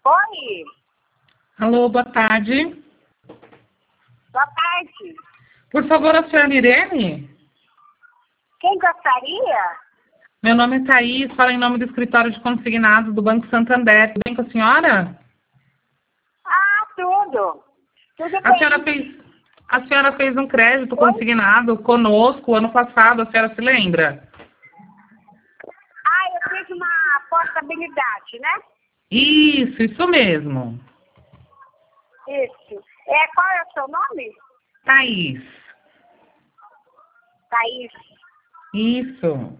Oi, Alô, boa tarde. boa tarde. Por favor, a senhora Irene? Quem gostaria? Meu nome é Thaís, falo em nome do escritório de consignados do Banco Santander. Tudo bem com a senhora? Ah, tudo. Tudo A senhora bem. fez, a senhora fez um crédito Oi? consignado conosco ano passado, a senhora se lembra? Ah, eu fiz uma portabilidade, né? Isso mesmo. Isso. Qual é o seu nome? Thaís. Thaís. Isso.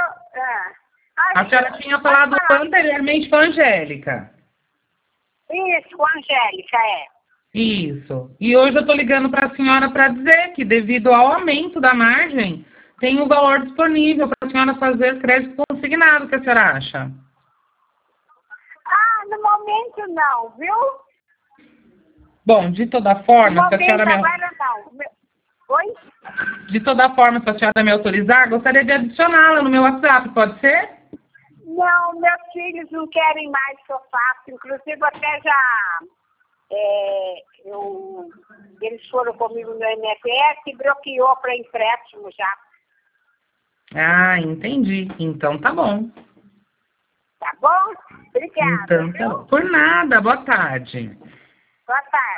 A senhora tinha pode falado falar. anteriormente com a Angélica. Isso, com a Angélica, Isso. E hoje eu estou ligando para a senhora para dizer que, devido ao aumento da margem, tem um valor disponível para a senhora fazer crédito consignado. O que a senhora acha? Ah, no momento não, viu? Bom, de toda No forma, se a momento senhora me, agora não. Oi? de toda forma, se a senhora me autorizar, gostaria de adicioná-la no meu WhatsApp, pode ser? Não, meus filhos não querem mais que eu faça. Inclusive, até já... eles foram comigo no MFS e bloqueou para empréstimo já. Ah, entendi. Então tá bom. Tá bom? Obrigada, Então tá viu? bom. Por nada. Boa tarde. Boa tarde.